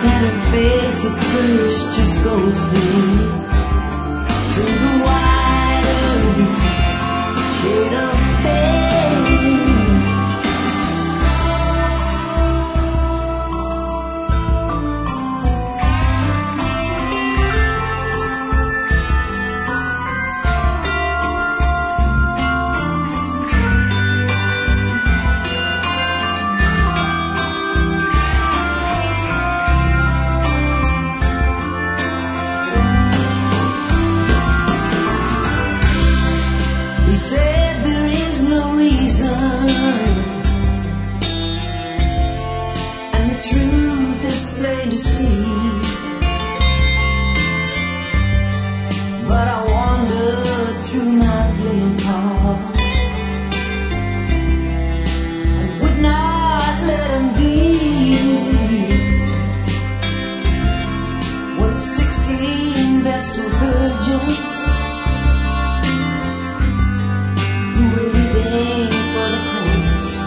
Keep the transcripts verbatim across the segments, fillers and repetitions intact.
that her face at first just goes blue, turned a wider shade of pale. He said there is no reason, and the truth is plain to see. But I wandered through my dream parts and would not let him be. When sixteen Vestal virgins who were leaving for the coast,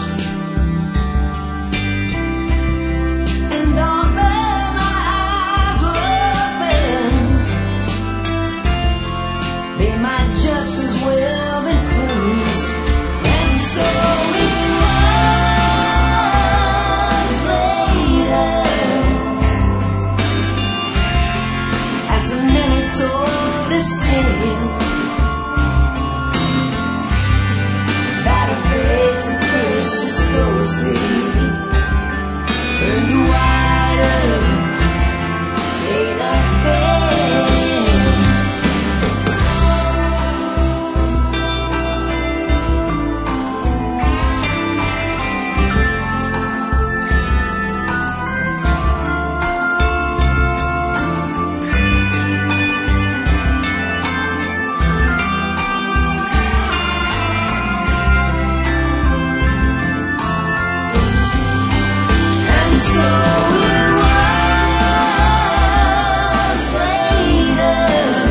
and although my eyes were open, they might just as well be closed. And so it was later, as the many told this tale, that her face at first just ghostly turned to wider shade of pale. And so it was later,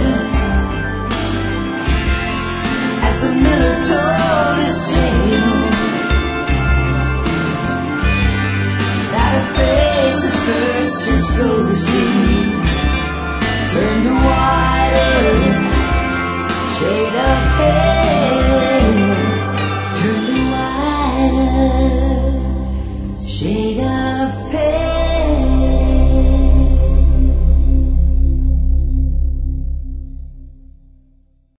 as the miller told his tale, that her face at first just ghostly turned to wider shade of pale, turned to wider shade of pale.